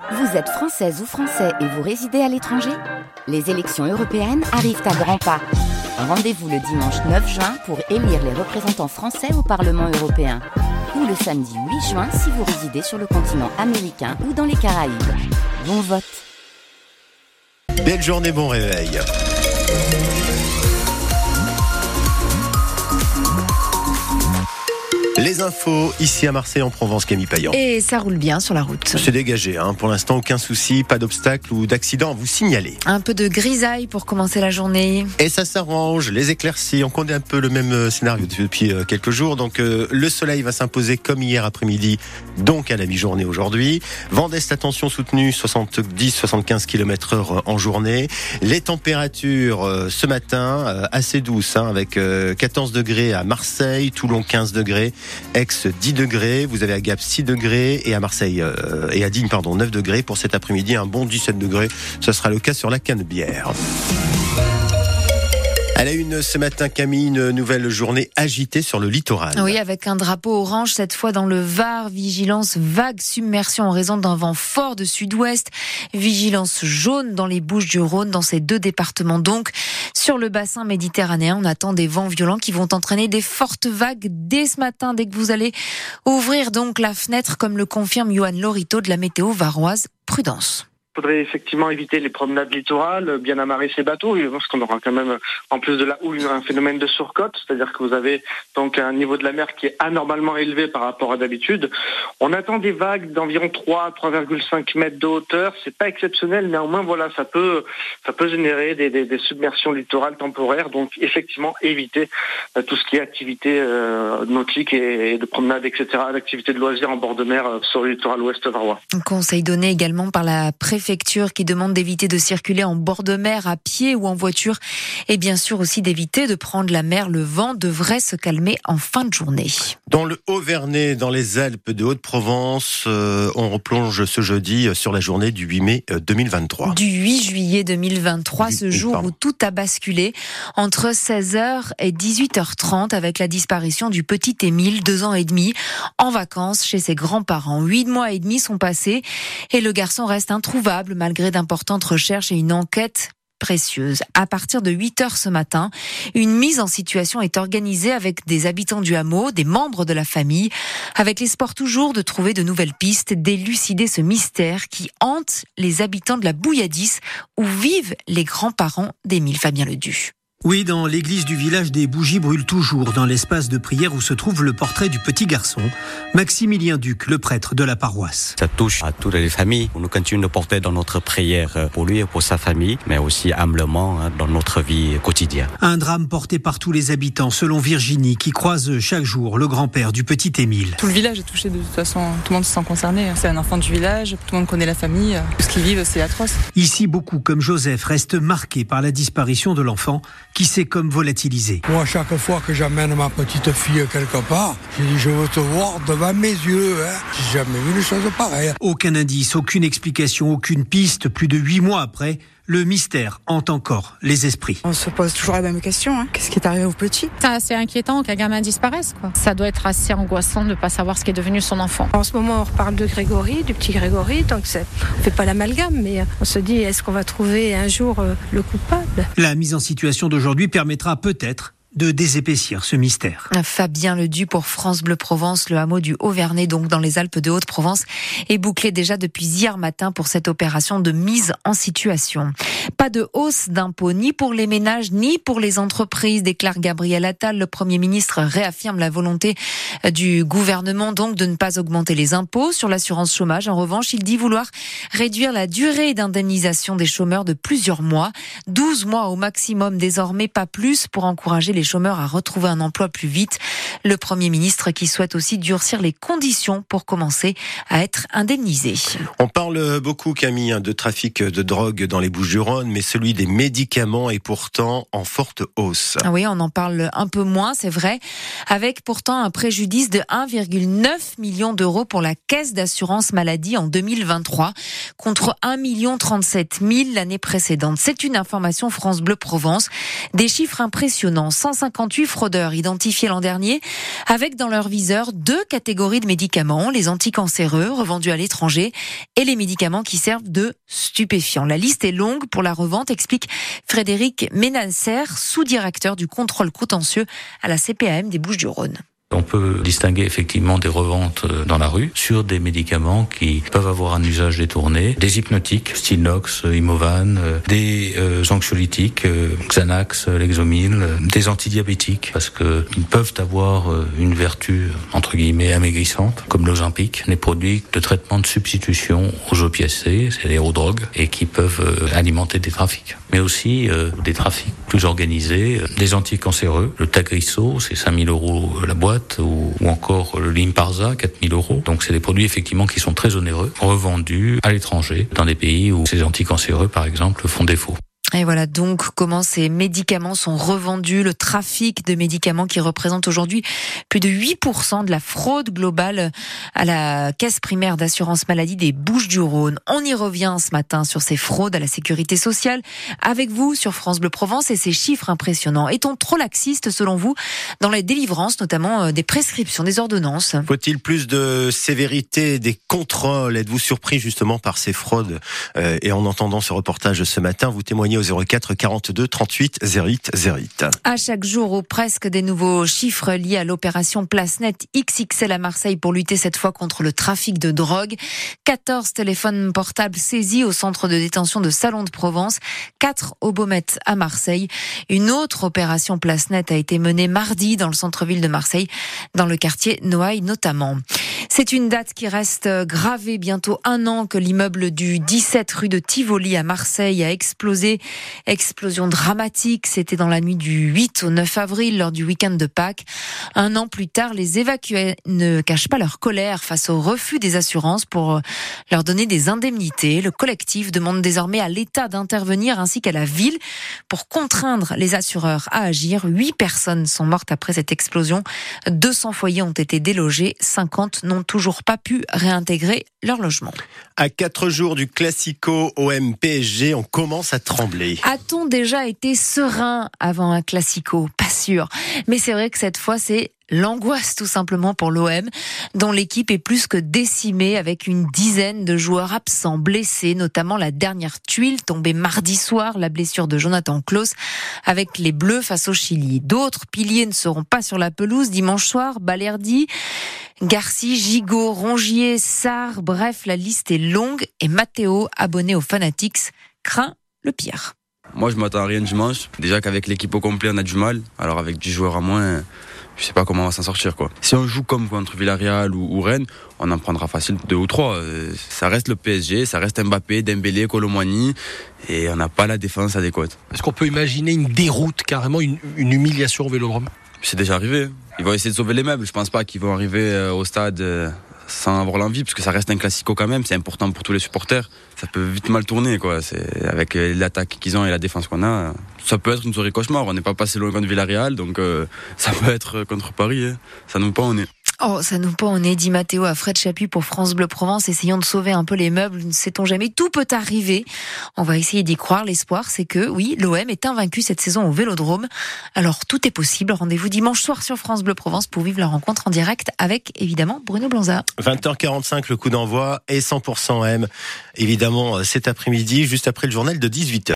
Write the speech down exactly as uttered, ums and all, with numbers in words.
Vous êtes française ou français et vous résidez à l'étranger ? Les élections européennes arrivent à grands pas. Rendez-vous le dimanche neuf juin pour élire les représentants français au Parlement européen. Ou le samedi huit juin si vous résidez sur le continent américain ou dans les Caraïbes. Bon vote. Belle journée, bon réveil. Les infos ici à Marseille en Provence, Camille Payan. Et ça roule bien sur la route. C'est dégagé, hein. Pour l'instant aucun souci, pas d'obstacle ou d'accident à vous signaler. Un peu de grisaille pour commencer la journée. Et ça s'arrange, les éclaircies, on connaît un peu le même scénario depuis quelques jours. Donc euh, le soleil va s'imposer comme hier après-midi, donc à la mi-journée aujourd'hui. Vent d'est à tension soutenue, soixante-dix à soixante-quinze kilomètres heure en journée. Les températures euh, ce matin euh, assez douces, hein, avec euh, quatorze degrés à Marseille, Toulon quinze degrés. Aix dix degrés, vous avez à Gap six degrés et à Marseille euh, et à Digne pardon neuf degrés pour cet après-midi, un bon dix-sept degrés. Ce sera le cas sur la Canebière. À la une ce matin, Camille, une nouvelle journée agitée sur le littoral. Oui, avec un drapeau orange, cette fois dans le Var. Vigilance vague submersion en raison d'un vent fort de sud-ouest. Vigilance jaune dans les Bouches-du-Rhône, dans ces deux départements donc. Sur le bassin méditerranéen, on attend des vents violents qui vont entraîner des fortes vagues dès ce matin, dès que vous allez ouvrir donc la fenêtre, comme le confirme Johan Lorito de la météo varoise. Prudence. Il faudrait effectivement éviter les promenades littorales, bien amarrer ses bateaux, parce qu'on aura quand même, en plus de la houle, un phénomène de surcote, c'est-à-dire que vous avez donc un niveau de la mer qui est anormalement élevé par rapport à d'habitude. On attend des vagues d'environ trois à trois virgule cinq mètres de hauteur. C'est pas exceptionnel, néanmoins, voilà, ça peut, ça peut générer des, des, des submersions littorales temporaires. Donc, effectivement, éviter euh, tout ce qui est activité euh, nautique et, et de promenade, et cetera, d'activité de loisirs en bord de mer euh, sur le littoral ouest varois. Un conseil donné également par la préfecture qui demande d'éviter de circuler en bord de mer à pied ou en voiture et bien sûr aussi d'éviter de prendre la mer. Le vent devrait se calmer en fin de journée. Dans le Haut-Vernay, dans les Alpes de Haute-Provence, euh, on replonge ce jeudi sur la journée du huit mai deux mille vingt-trois. Du huit juillet deux mille vingt-trois, ce jour pardon. où tout a basculé entre seize heures et dix-huit heures trente avec la disparition du petit Émile, deux ans et demi, en vacances chez ses grands-parents. Huit mois et demi sont passés et le garçon reste introuvable malgré d'importantes recherches et une enquête précieuse. À partir de huit heures ce matin, une mise en situation est organisée avec des habitants du hameau, des membres de la famille, avec l'espoir toujours de trouver de nouvelles pistes, d'élucider ce mystère qui hante les habitants de la Bouilladis où vivent les grands-parents d'Émile. Fabien Ledu. Oui, dans l'église du village, des bougies brûlent toujours dans l'espace de prière où se trouve le portrait du petit garçon, Maximilien Duc, le prêtre de la paroisse. Ça touche à toutes les familles. Nous continuons de porter dans notre prière pour lui et pour sa famille, mais aussi humblement dans notre vie quotidienne. Un drame porté par tous les habitants, selon Virginie, qui croise chaque jour le grand-père du petit Émile. Tout le village est touché de toute façon, tout le monde se sent concerné. C'est un enfant du village, tout le monde connaît la famille. Tout ce qu'ils vivent, c'est atroce. Ici, beaucoup, comme Joseph, restent marqués par la disparition de l'enfant, qui s'est comme volatilisé. Moi, chaque fois que j'amène ma petite fille quelque part, je dis je veux te voir devant mes yeux. Hein. J'ai jamais vu une chose pareille. Aucun indice, aucune explication, aucune piste. Plus de huit mois après, le mystère hante encore les esprits. On se pose toujours la même question. Hein. Qu'est-ce qui est arrivé au petit ? C'est assez inquiétant qu'un gamin disparaisse, quoi. Ça doit être assez angoissant de ne pas savoir ce qui est devenu son enfant. En ce moment, on reparle de Grégory, du petit Grégory. Donc, c'est, on ne fait pas l'amalgame, mais on se dit, est-ce qu'on va trouver un jour euh, le coupable ? La mise en situation d'aujourd'hui permettra peut-être de désépaissir ce mystère. Fabien Ledu pour France Bleu Provence. Le hameau du Haut-Vernay, donc dans les Alpes de Haute-Provence, est bouclé déjà depuis hier matin pour cette opération de mise en situation. Pas de hausse d'impôts ni pour les ménages ni pour les entreprises, déclare Gabriel Attal. Le Premier ministre réaffirme la volonté du gouvernement donc de ne pas augmenter les impôts. Sur l'assurance chômage, en revanche, il dit vouloir réduire la durée d'indemnisation des chômeurs de plusieurs mois. douze mois au maximum désormais, pas plus, pour encourager les chômeurs à retrouver un emploi plus vite. Le Premier ministre qui souhaite aussi durcir les conditions pour commencer à être indemnisé. On parle beaucoup, Camille, de trafic de drogue dans les Bouches-du-Rhône, mais celui des médicaments est pourtant en forte hausse. Oui, on en parle un peu moins, c'est vrai, avec pourtant un préjudice de un virgule neuf million d'euros pour la caisse d'assurance maladie en deux mille vingt-trois, contre un million trente-sept mille l'année précédente. C'est une information France Bleu Provence. Des chiffres impressionnants. cent cent cinquante-huit fraudeurs identifiés l'an dernier, avec dans leur viseur deux catégories de médicaments, les anticancéreux revendus à l'étranger et les médicaments qui servent de stupéfiants. La liste est longue pour la revente, explique Frédéric Ménancer, sous-directeur du contrôle contentieux à la C P A M des Bouches-du-Rhône. On peut distinguer effectivement des reventes dans la rue sur des médicaments qui peuvent avoir un usage détourné, des hypnotiques, style Nox, Imovan, des euh, anxiolytiques, euh, Xanax, Lexomil, des antidiabétiques, parce que ils peuvent avoir une vertu entre guillemets amaigrissante, comme l'Ozempic, des produits de traitement de substitution aux opiacés, c'est-à-dire aux drogues, et qui peuvent euh, alimenter des trafics. Mais aussi euh, des trafics plus organisés, euh, des anticancéreux, le Tagrisso, c'est cinq mille euros la boîte, ou, ou encore le Lynparza, quatre mille euros. Donc c'est des produits effectivement qui sont très onéreux, revendus à l'étranger, dans des pays où ces anticancéreux par exemple font défaut. Et voilà donc comment ces médicaments sont revendus, le trafic de médicaments qui représente aujourd'hui plus de huit pour cent de la fraude globale à la caisse primaire d'assurance maladie des Bouches-du-Rhône. On y revient ce matin sur ces fraudes à la sécurité sociale avec vous sur France Bleu Provence et ces chiffres impressionnants. Est-on trop laxiste selon vous dans les délivrances, notamment des prescriptions, des ordonnances ? Faut-il plus de sévérité, des contrôles ? Êtes-vous surpris justement par ces fraudes ? euh, Et en entendant ce reportage ce matin, vous témoignez au zéro quatre quarante-deux trente-huit zéro huit zéro huit. À chaque jour, ou presque, des nouveaux chiffres liés à l'opération Placenet X X L à Marseille pour lutter cette fois contre le trafic de drogue. quatorze téléphones portables saisis au centre de détention de Salon de Provence, quatre au Baumettes à Marseille. Une autre opération Placenet a été menée mardi dans le centre-ville de Marseille, dans le quartier Noailles notamment. C'est une date qui reste gravée. Bientôt un an que l'immeuble du dix-sept rue de Tivoli à Marseille a explosé. Explosion dramatique, c'était dans la nuit du huit au neuf avril lors du week-end de Pâques. Un an plus tard, les évacués ne cachent pas leur colère face au refus des assurances pour leur donner des indemnités. Le collectif demande désormais à l'État d'intervenir ainsi qu'à la ville pour contraindre les assureurs à agir. Huit personnes sont mortes après cette explosion. deux cents foyers ont été délogés. cinquante n'ont toujours pas pu réintégrer leur logement. À quatre jours du Classico O M P S G, on commence à trembler. A-t-on déjà été serein avant un Classico ? Pas sûr. Mais c'est vrai que cette fois, c'est l'angoisse tout simplement pour l'O M, dont l'équipe est plus que décimée avec une dizaine de joueurs absents, blessés, notamment la dernière tuile tombée mardi soir, la blessure de Jonathan Klaus avec les Bleus face au Chili. D'autres piliers ne seront pas sur la pelouse dimanche soir, Balerdi, Garci, Gigot, Rongier, Sarr, bref, la liste est longue et Matteo, abonné aux Fanatics, craint le pire. Moi, je m'attends à rien dimanche. Déjà qu'avec l'équipe au complet, on a du mal. Alors avec dix joueurs à moins, je sais pas comment on va s'en sortir, quoi. Si on joue comme contre Villarreal ou, ou Rennes, on en prendra facile deux ou trois. Ça reste le P S G, ça reste Mbappé, Dembélé, Colomwani, et on n'a pas la défense adéquate. Est-ce qu'on peut imaginer une déroute, carrément une, une humiliation au Vélodrome ? C'est déjà arrivé. Ils vont essayer de sauver les meubles. Je pense pas qu'ils vont arriver au stade sans avoir l'envie, parce que ça reste un classico quand même, c'est important pour tous les supporters. Ça peut vite mal tourner, quoi. C'est, avec l'attaque qu'ils ont et la défense qu'on a, ça peut être une soirée cauchemar. On n'est pas passé loin contre Villarreal, donc euh, ça peut être contre Paris, hein. Ça nous pend au nez. Oh, ça nous pend au nez, dit Matteo à Fred Chapuis pour France Bleu Provence. Essayons de sauver un peu les meubles, ne sait-on jamais. Tout peut arriver. On va essayer d'y croire. L'espoir, c'est que, oui, l'O M est invaincu cette saison au Vélodrome. Alors, tout est possible. Rendez-vous dimanche soir sur France Bleu Provence pour vivre la rencontre en direct avec, évidemment, Bruno Blanza. vingt heures quarante-cinq, le coup d'envoi et cent pour cent M. Évidemment, cet après-midi, juste après le journal de dix-huit heures.